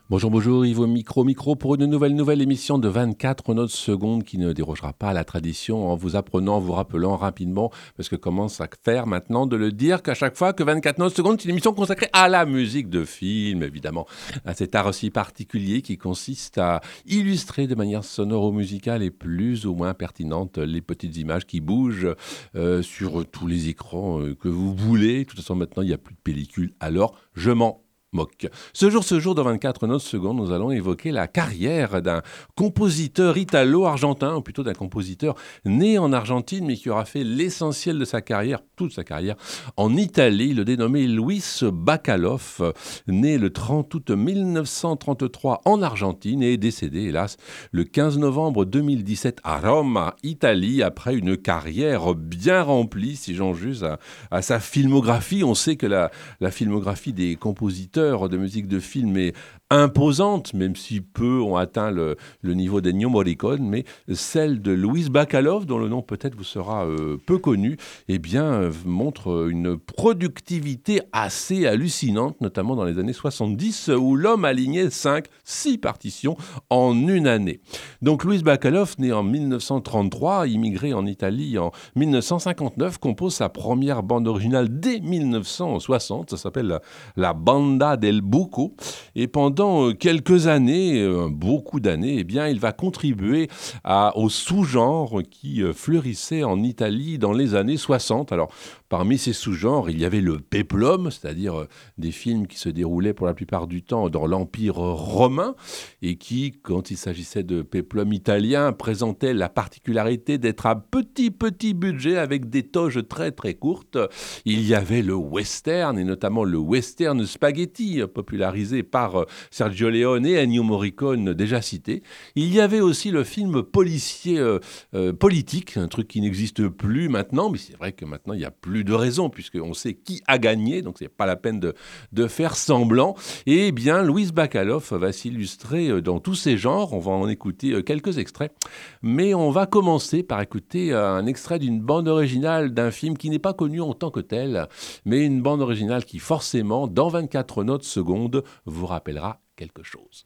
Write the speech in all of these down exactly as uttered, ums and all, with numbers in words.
Bonjour, bonjour, Yves au micro, micro pour une nouvelle, nouvelle émission de vingt-quatre notes secondes qui ne dérogera pas à la tradition en vous apprenant, en vous rappelant rapidement, parce que commence à faire maintenant de le dire qu'à chaque fois que vingt-quatre notes secondes, c'est une émission consacrée à la musique de film, évidemment, à cet art aussi particulier qui consiste à illustrer de manière sonore ou musicale et plus ou moins pertinente les petites images qui bougent euh, sur tous les écrans euh, que vous voulez. De toute façon, maintenant, il n'y a plus de pellicule, alors je m'en moque. Ce jour, ce jour, dans vingt-quatre notes secondes, nous allons évoquer la carrière d'un compositeur italo-argentin, ou plutôt d'un compositeur né en Argentine, mais qui aura fait l'essentiel de sa carrière, toute sa carrière, en Italie, le dénommé Luis Bacalov, né le trente août mille neuf cent trente-trois en Argentine et décédé, hélas, le quinze novembre deux mille dix-sept à Rome, Italie, après une carrière bien remplie, si j'en juge, à, à sa filmographie. On sait que la, la filmographie des compositeurs de musique de film est imposante, même si peu ont atteint le, le niveau d'Ennio Morricone, mais celle de Luis Bacalov, dont le nom peut-être vous sera euh, peu connu, eh bien, euh, montre une productivité assez hallucinante, notamment dans les années soixante-dix, où l'homme alignait cinq, six partitions en une année. Donc Luis Bacalov, né en mille neuf cent trente-trois, immigré en Italie en mille neuf cent cinquante-neuf, compose sa première bande originale dès mille neuf cent soixante, ça s'appelle la, la Banda del Buco, et pendant quelques années, euh, beaucoup d'années, eh bien, il va contribuer à, au sous-genre qui euh, fleurissait en Italie dans les années soixante. Alors, parmi ces sous-genres, il y avait le péplum, c'est-à-dire euh, des films qui se déroulaient pour la plupart du temps dans l'Empire romain et qui, quand il s'agissait de péplum italien, présentaient la particularité d'être à petit, petit budget avec des toges très, très courtes. Il y avait le western et notamment le western spaghetti, popularisé par euh, Sergio Leone et Ennio Morricone déjà cités. Il y avait aussi le film policier euh, euh, politique, un truc qui n'existe plus maintenant, mais c'est vrai que maintenant il n'y a plus de raison puisqu'on sait qui a gagné, donc c'est pas la peine de, de faire semblant. Et bien, Luis Bacalov va s'illustrer dans tous ces genres, on va en écouter quelques extraits, mais on va commencer par écouter un extrait d'une bande originale d'un film qui n'est pas connu en tant que tel, mais une bande originale qui forcément, dans vingt-quatre notes secondes, vous rappellera quelque chose.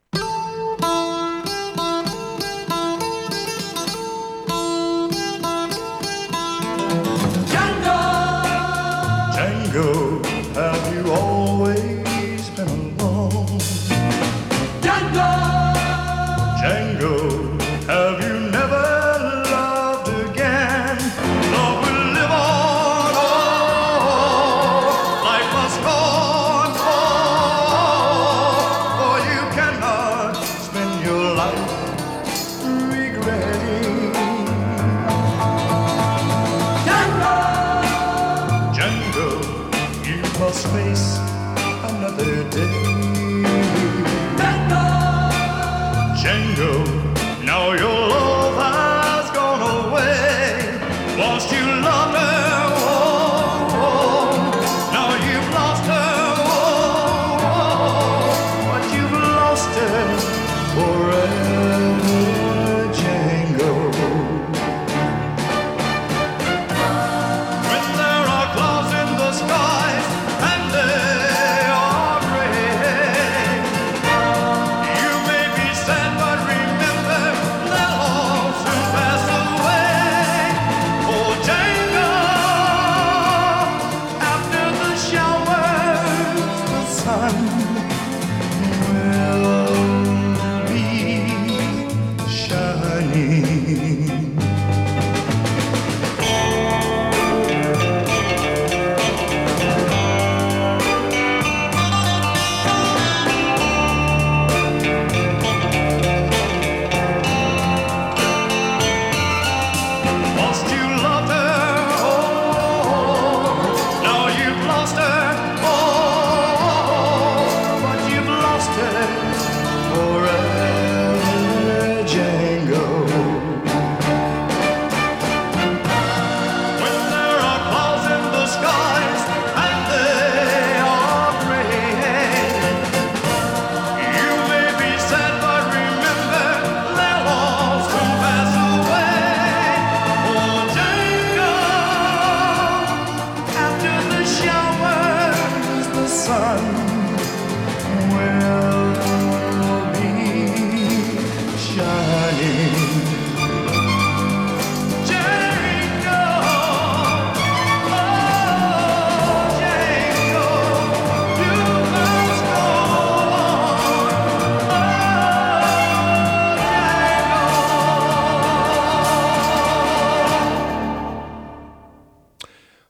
Django, have you always been alone? Django, Django, have you never loved again? Love will live on, oh, life must go on, oh, for you can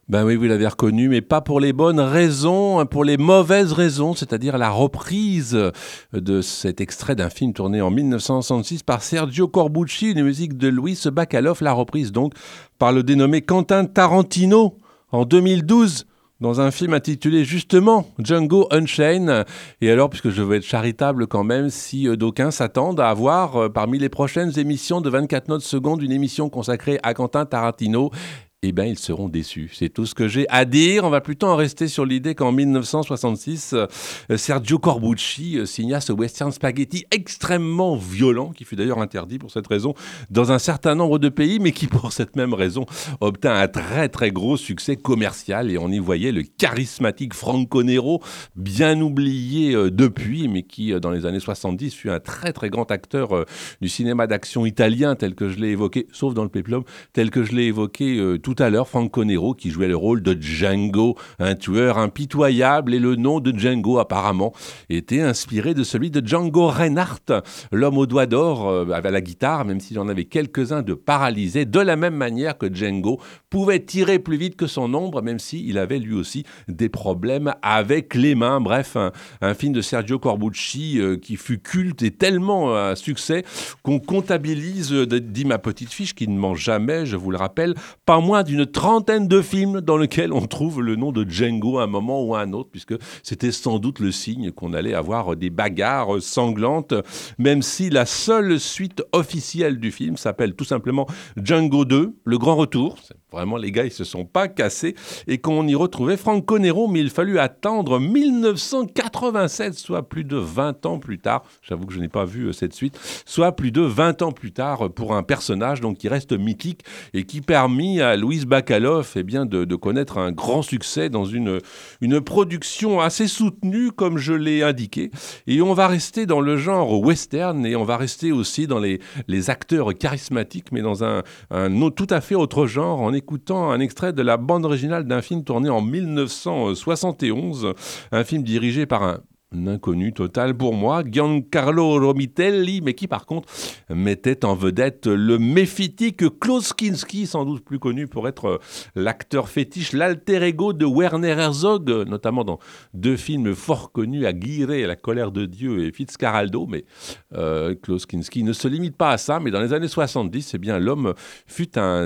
Ben oui, vous l'avez reconnu, mais pas pour les bonnes raisons, pour les mauvaises raisons, c'est-à-dire la reprise de cet extrait d'un film tourné en dix-neuf cent soixante-six par Sergio Corbucci, une musique de Luis Bacalov, la reprise donc par le dénommé Quentin Tarantino en deux mille douze. Dans un film intitulé justement Django Unchained. Et alors, puisque je veux être charitable quand même, si euh, d'aucuns s'attendent à avoir euh, parmi les prochaines émissions de vingt-quatre notes secondes une émission consacrée à Quentin Tarantino, eh bien, ils seront déçus. C'est tout ce que j'ai à dire. On va plutôt en rester sur l'idée qu'en dix-neuf cent soixante-six, euh, Sergio Corbucci euh, signa ce western spaghetti extrêmement violent, qui fut d'ailleurs interdit pour cette raison dans un certain nombre de pays, mais qui, pour cette même raison, obtint un très très gros succès commercial. Et on y voyait le charismatique Franco Nero, bien oublié euh, depuis, mais qui, euh, dans les années soixante-dix, fut un très très grand acteur euh, du cinéma d'action italien, tel que je l'ai évoqué, sauf dans le péplum, tel que je l'ai évoqué euh, tout Tout à l'heure, Franco Nero qui jouait le rôle de Django, un tueur impitoyable, et le nom de Django apparemment était inspiré de celui de Django Reinhardt, l'homme aux doigts d'or euh, avec la guitare, même si j'en avais quelques-uns de paralysés, de la même manière que Django pouvait tirer plus vite que son ombre, même s'il avait lui aussi des problèmes avec les mains. Bref, un, un film de Sergio Corbucci euh, qui fut culte et tellement un succès qu'on comptabilise, euh, dit ma petite fiche qui ne ment jamais, je vous le rappelle, pas moins d'une trentaine de films dans lesquels on trouve le nom de Django à un moment ou à un autre, puisque c'était sans doute le signe qu'on allait avoir des bagarres sanglantes, même si la seule suite officielle du film s'appelle tout simplement Django deux, le grand retour. Vraiment, les gars, ils se sont pas cassés, et qu'on y retrouvait Franco Nero, mais il fallut attendre dix-neuf cent quatre-vingt-sept, soit plus de vingt ans plus tard. J'avoue que je n'ai pas vu cette suite, soit plus de vingt ans plus tard pour un personnage donc qui reste mythique et qui permit à Luis Bacalov eh bien, de, de connaître un grand succès dans une, une production assez soutenue, comme je l'ai indiqué. Et on va rester dans le genre western, et on va rester aussi dans les, les acteurs charismatiques, mais dans un, un autre, tout à fait autre genre, en écoutant un extrait de la bande originale d'un film tourné en dix-neuf cent soixante et onze, un film dirigé par un Un inconnu total pour moi, Giancarlo Romitelli, mais qui par contre mettait en vedette le méphitique Klaus Kinski, sans doute plus connu pour être l'acteur fétiche, l'alter ego de Werner Herzog, notamment dans deux films fort connus, Aguirre, La colère de Dieu et Fitzcarraldo. Mais euh, Klaus Kinski ne se limite pas à ça, mais dans les années soixante-dix, eh bien, l'homme fut un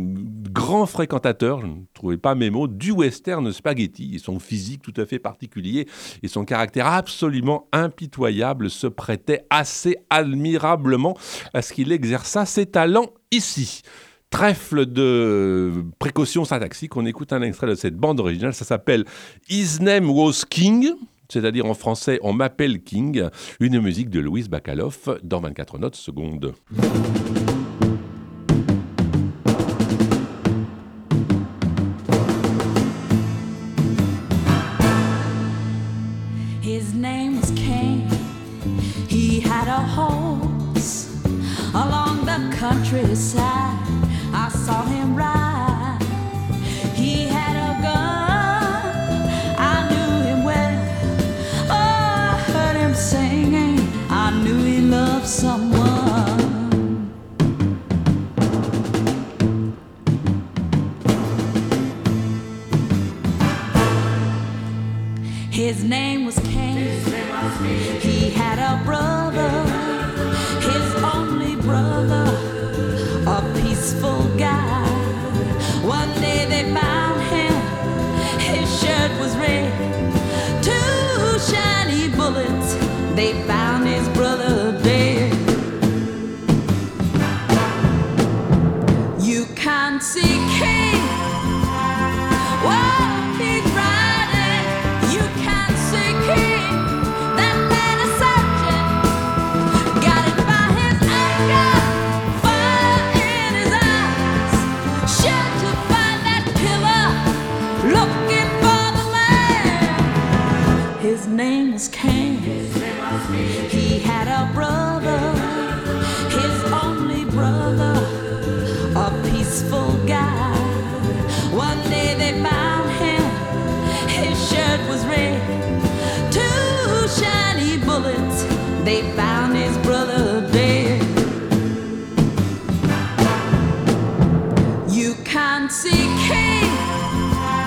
grand fréquentateur, je ne trouvais pas mes mots, du western spaghetti, et son physique tout à fait particulier et son caractère absolument impitoyable se prêtait assez admirablement à ce qu'il exerça ses talents ici. Trèfle de précautions syntaxiques, on écoute un extrait de cette bande originale, ça s'appelle His Name Was King, c'est-à-dire en français On m'appelle King, une musique de Luis Bacalov dans vingt-quatre notes secondes. His name was Cain. He had a horse along the countryside. I saw him ride. He had a gun. I knew him well. Oh, I heard him singing. I knew he loved someone. His name was Cain. He had a brother, his only brother, a peaceful guy. One day they found him, his shirt was red. Two shiny bullets, they found his brother dead. You can't see Cain. Whoa. His name was Cain. He had a brother, his only brother, a peaceful guy. One day they found him, his shirt was red. Two shiny bullets, they found his brother dead. You can't see Cain.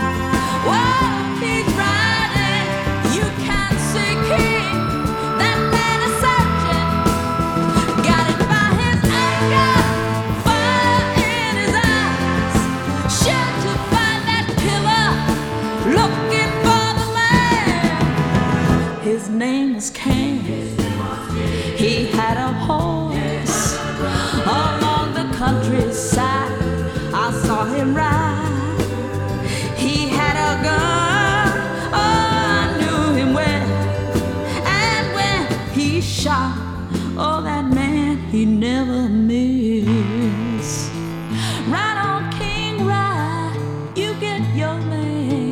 right on King Ride, you get your man.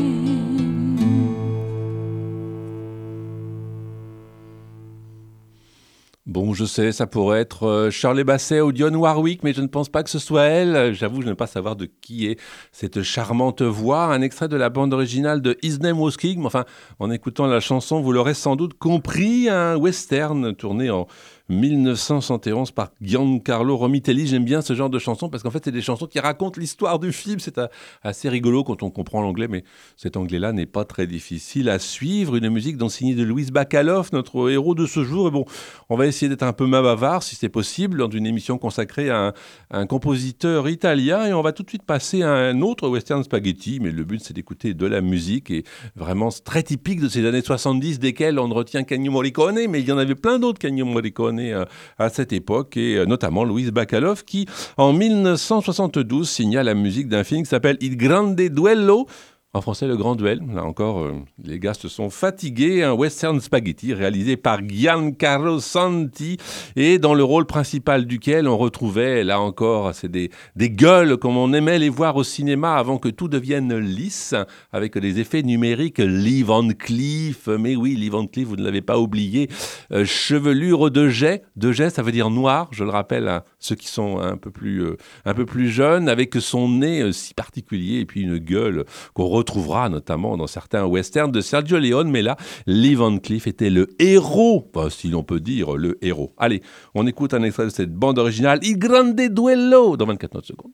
Bon, je sais, ça pourrait être euh, Shirley Bassey ou Dionne Warwick, mais je ne pense pas que ce soit elle. J'avoue, je ne veux pas savoir de qui est cette charmante voix. Un extrait de la bande originale de His Name Was King. Mais enfin, en écoutant la chanson, vous l'aurez sans doute compris, un western tourné en mille neuf cent soixante et onze par Giancarlo Romitelli. J'aime bien ce genre de chansons parce qu'en fait, c'est des chansons qui racontent l'histoire du film. C'est a- assez rigolo quand on comprend l'anglais, mais cet anglais-là n'est pas très difficile à suivre. Une musique donc signée de Luis Bacalov, notre héros de ce jour. Et bon, on va essayer d'être un peu bavard, si c'est possible, dans une émission consacrée à un, à un compositeur italien. Et on va tout de suite passer à un autre western spaghetti. Mais le but, c'est d'écouter de la musique et vraiment très typique de ces années soixante-dix, desquelles on ne retient qu'Ennio Morricone. Mais il y en avait plein d'autres qu'Ennio Morricone euh, à cette époque, et euh, notamment Luis Bacalov, qui, en mille neuf cent soixante-douze, signa la musique d'un film qui s'appelle Il Grande Duello. En français, Le Grand Duel. Là encore, euh, les gars se sont fatigués. Un western spaghetti réalisé par Giancarlo Santi et dans le rôle principal duquel on retrouvait, là encore, c'est des, des gueules comme on aimait les voir au cinéma avant que tout devienne lisse, avec des effets numériques. Lee Van Cleef, mais oui, Lee Van Cleef, vous ne l'avez pas oublié. Euh, chevelure de jet. De jet, ça veut dire noir, je le rappelle à ceux qui sont un peu plus, euh, un peu plus jeunes, avec son nez euh, si particulier et puis une gueule qu'on retrouvera notamment dans certains westerns de Sergio Leone, mais là, Lee Van Cleef était le héros, enfin, si l'on peut dire le héros. Allez, on écoute un extrait de cette bande originale, Il Grande Duello, dans vingt-quatre secondes.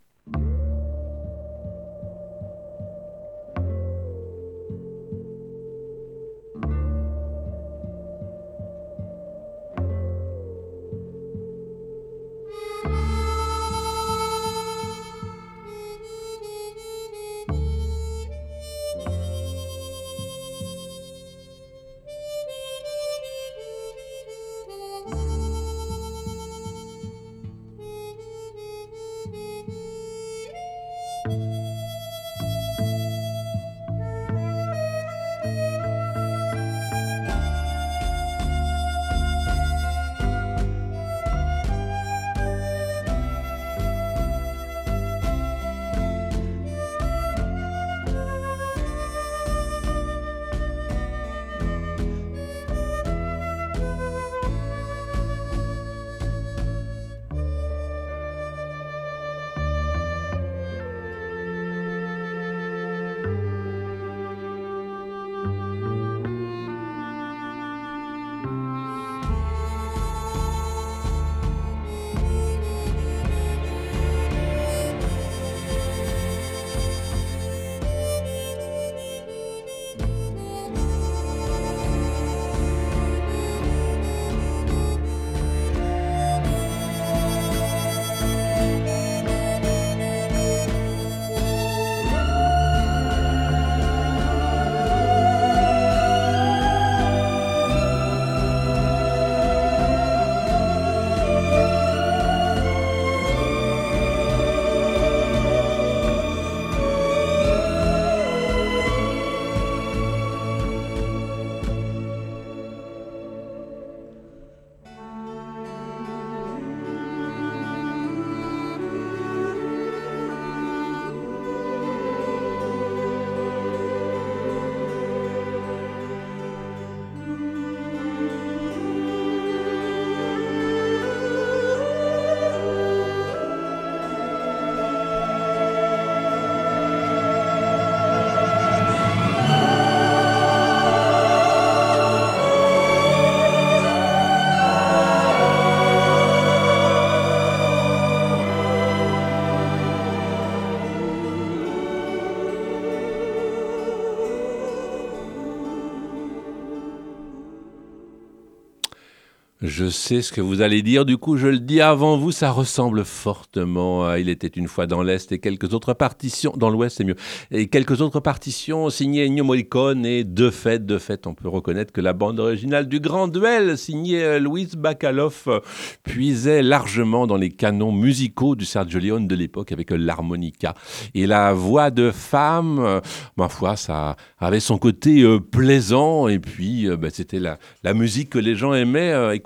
Je sais ce que vous allez dire, du coup je le dis avant vous, ça ressemble fortement à Il était une fois dans l'Est et quelques autres partitions, dans l'Ouest c'est mieux, et quelques autres partitions signées Ennio Morricone, et de fait, de fait, on peut reconnaître que la bande originale du Grand Duel, signée euh, Luis Bacalov, euh, puisait largement dans les canons musicaux du Sergio Leone de l'époque avec euh, l'harmonica. Et la voix de femme, euh, ma foi, ça avait son côté euh, plaisant, et puis euh, bah, c'était la, la musique que les gens aimaient euh, écouter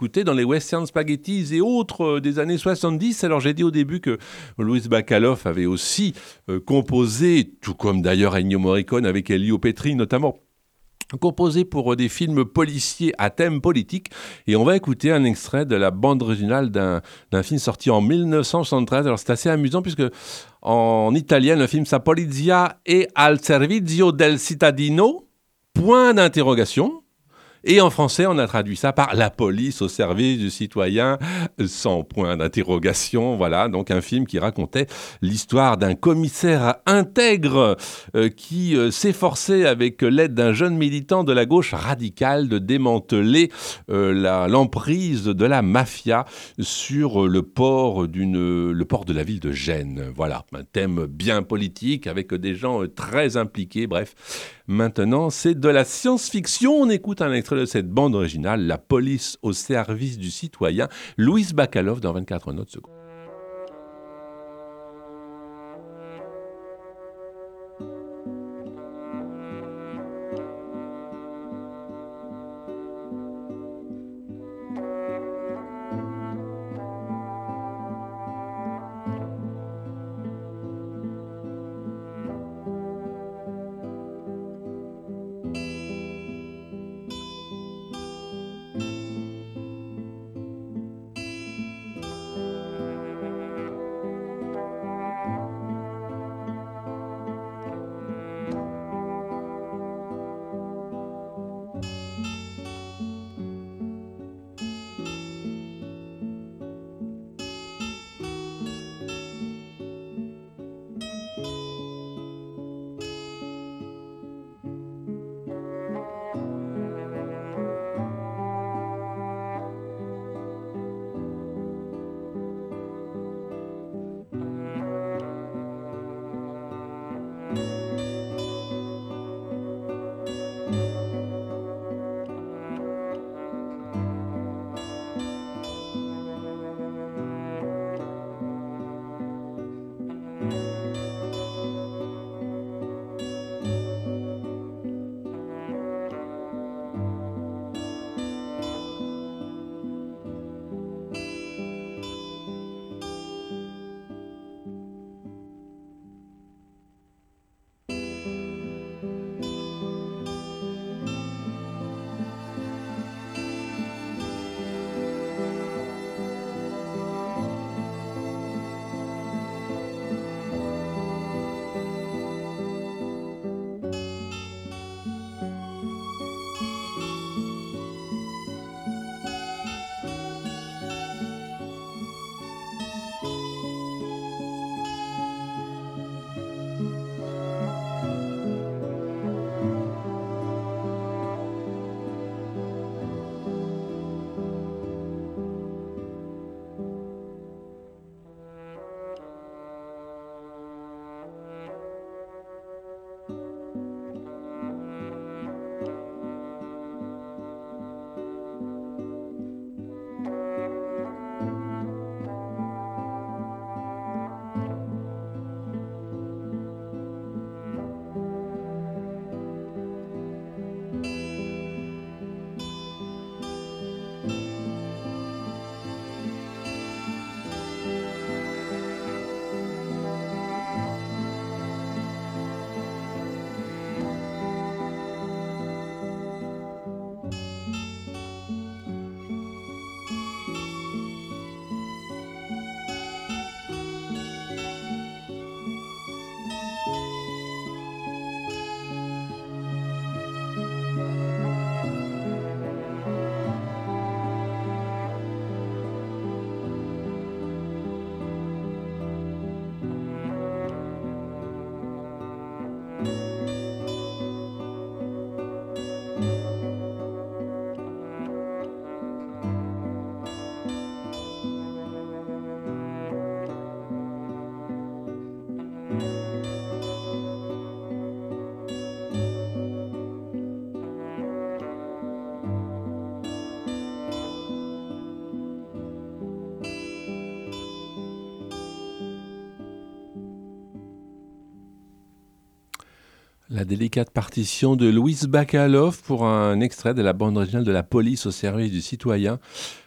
écouter dans les western spaghettis et autres euh, des années soixante-dix. Alors j'ai dit au début que Louis Bacalov avait aussi euh, composé, tout comme d'ailleurs Ennio Morricone avec Elio Petri notamment, composé pour des films policiers à thème politique. Et on va écouter un extrait de la bande originale d'un, d'un film sorti en dix-neuf cent soixante-treize. Alors c'est assez amusant puisque en italien, le film s'appelle Polizia è al servizio del cittadino, point d'interrogation. Et en français, on a traduit ça par La police au service du citoyen, sans point d'interrogation. Voilà, donc un film qui racontait l'histoire d'un commissaire intègre euh, qui euh, s'efforçait, avec l'aide d'un jeune militant de la gauche radicale, de démanteler euh, la, l'emprise de la mafia sur le port, d'une, le port de la ville de Gênes. Voilà, un thème bien politique avec des gens très impliqués. Bref, maintenant, c'est de la science-fiction. On écoute un extrait de cette bande originale, La police au service du citoyen, Louis Bacalov dans vingt-quatre notes secondes. La délicate partition de Louis Bacalov pour un extrait de la bande originale de La police au service du citoyen.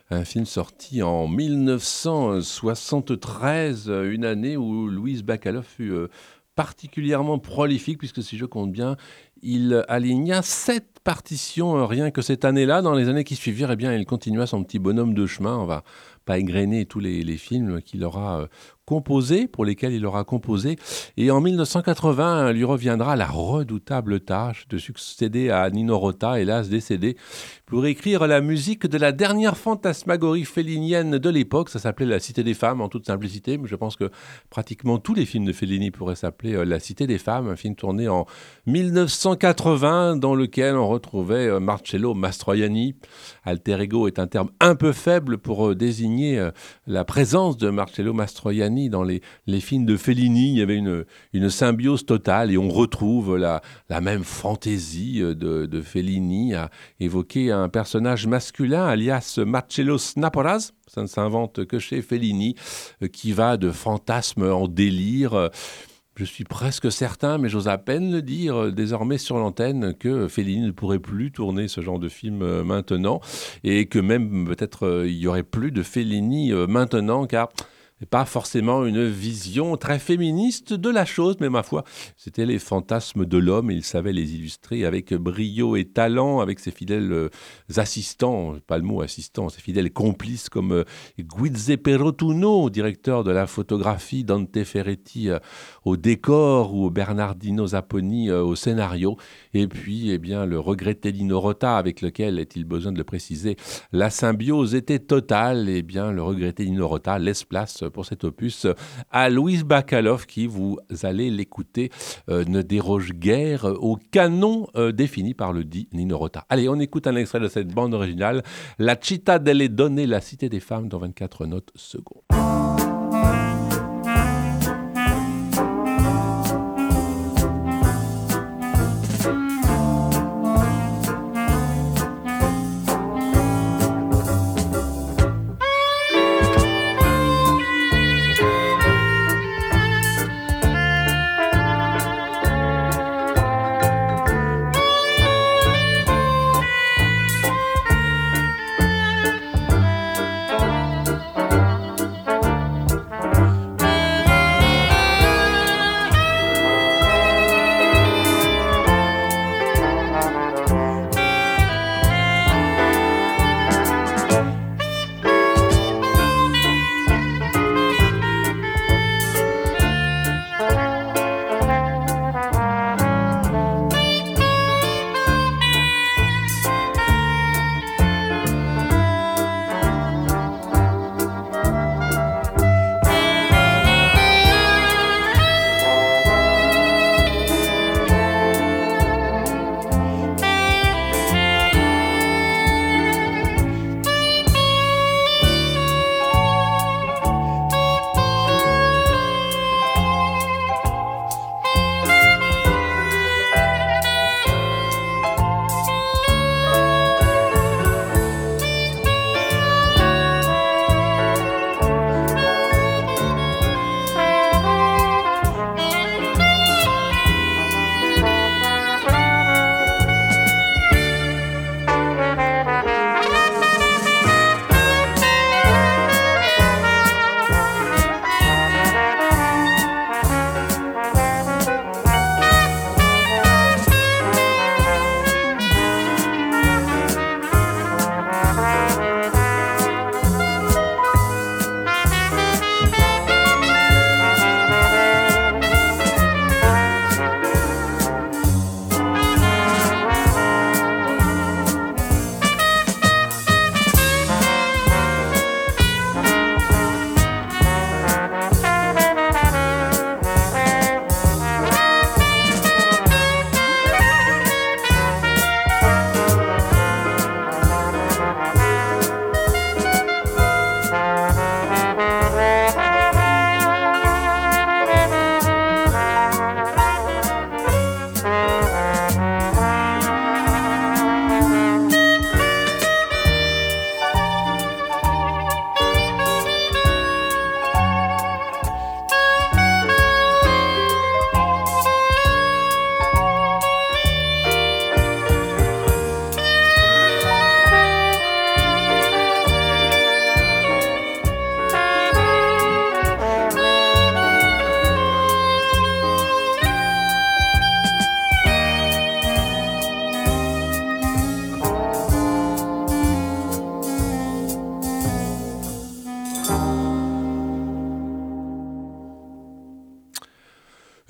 un film sorti en mille neuf cent soixante-treize, une année où Louis Bacalov fut euh, particulièrement prolifique, puisque si je compte bien, il aligna sept partitions euh, rien que cette année-là. Dans les années qui suivirent, eh bien, il continua son petit bonhomme de chemin. On va pas égrener tous les, les films qu'il aura euh, composés, pour lesquels il aura composé. Et en mille neuf cent quatre-vingts, lui reviendra la redoutable tâche de succéder à Nino Rota, hélas décédé, pour écrire la musique de la dernière fantasmagorie fellinienne de l'époque. Ça s'appelait La Cité des Femmes, en toute simplicité, mais je pense que pratiquement tous les films de Fellini pourraient s'appeler euh, La Cité des Femmes, un film tourné en mille neuf cent quatre-vingts, dans lequel on retrouvait euh, Marcello Mastroianni. Alter ego est un terme un peu faible pour euh, désigner euh, la présence de Marcello Mastroianni dans les, les films de Fellini. Il y avait une, une symbiose totale et on retrouve la, la même fantaisie de, de Fellini à évoquer un personnage masculin, alias Marcello Snaporaz. Ça ne s'invente que chez Fellini, euh, qui va de fantasme en délire. Je suis presque certain, mais j'ose à peine le dire euh, désormais sur l'antenne, que Fellini ne pourrait plus tourner ce genre de film euh, maintenant, et que même peut-être euh, il y aurait plus de Fellini euh, maintenant, car c'est pas forcément une vision très féministe de la chose, mais ma foi, c'était les fantasmes de l'homme, et il savait les illustrer avec brio et talent, avec ses fidèles euh, assistants, pas le mot assistant, ses fidèles complices comme euh, Giuseppe Rotunno, directeur de la photographie, Dante Ferretti euh, au décor, ou Bernardino Zapponi euh, au scénario, et puis eh bien, le regretté Nino Rota, avec lequel, est-il besoin de le préciser, la symbiose était totale. Et eh bien, le regretté Nino Rota laisse place pour cet opus à Louis Bacalov, qui, vous allez l'écouter, euh, ne déroge guère au canon euh, défini par le dit Nino Rota. Allez, on écoute un extrait de cette bande originale, La Città delle Donne, La Cité des Femmes, dans vingt-quatre notes secondes.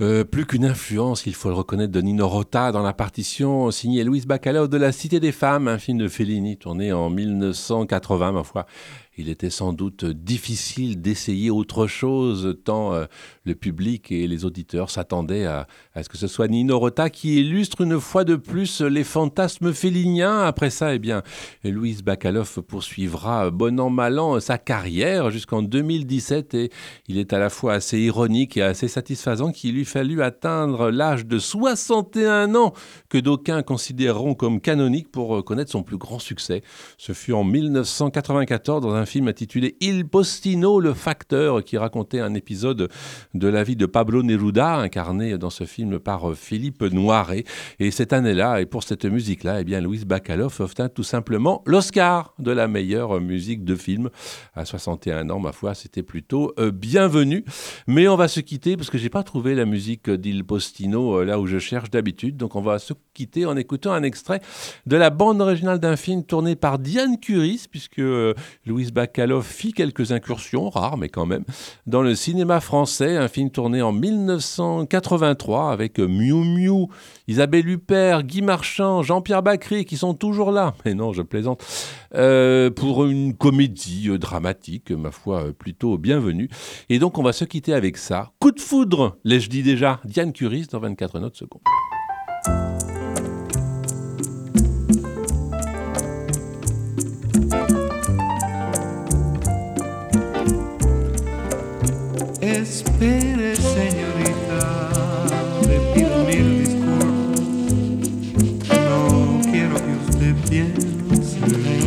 Euh, plus qu'une influence, il faut le reconnaître, de Nino Rota dans la partition signée Luis Bacalov de La Cité des Femmes, un film de Fellini tourné en mille neuf cent quatre-vingts, ma foi. Il était sans doute difficile d'essayer autre chose, tant euh, le public et les auditeurs s'attendaient à, à ce que ce soit Nino Rota qui illustre une fois de plus les fantasmes felliniens. Après ça, eh bien, Luis Bacalov poursuivra bon an mal an sa carrière jusqu'en deux mille dix-sept et il est à la fois assez ironique et assez satisfaisant qu'il lui fallut atteindre l'âge de soixante et un ans que d'aucuns considéreront comme canonique pour connaître son plus grand succès. Ce fut en mille neuf cent quatre-vingt-quatorze dans un film intitulé Il Postino, le facteur, qui racontait un épisode de la vie de Pablo Neruda, incarné dans ce film par Philippe Noiret. Et cette année-là, et pour cette musique-là, eh bien, Luis Bacalov obtint tout simplement l'Oscar de la meilleure musique de film. À soixante et un ans, ma foi, c'était plutôt euh, bienvenu. Mais on va se quitter parce que j'ai pas trouvé la musique d'Il Postino euh, là où je cherche d'habitude. Donc on va se quitter en écoutant un extrait de la bande originale d'un film tourné par Diane Curis, puisque euh, Luis Bacalov fit quelques incursions, rares mais quand même, dans le cinéma français. Un film tourné en mille neuf cent quatre-vingt-trois avec Miu Miu, Isabelle Huppert, Guy Marchand, Jean-Pierre Bacri, qui sont toujours là. Mais non, je plaisante. Euh, pour une comédie euh, dramatique, ma foi, euh, plutôt bienvenue. Et donc, on va se quitter avec ça. Coup de foudre, l'ai-je dit déjà, Diane Curis dans vingt-quatre notes secondes. Espere, señorita, le pido mil disculpas. No quiero que usted piense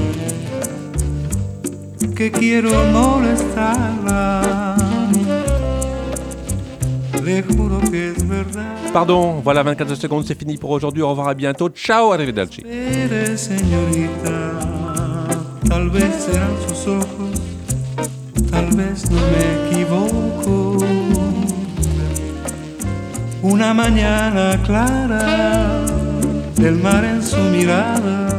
que quiero molestarla. Le juro que es verdad. Pardon, voilà, vingt-quatre secondes, c'est fini pour aujourd'hui. Au revoir, à bientôt. Ciao, arrivederci. Espere, señorita, tal vez serán sus ojos. Tal vez no me equivoco. Una mañana clara, el mar en su mirada,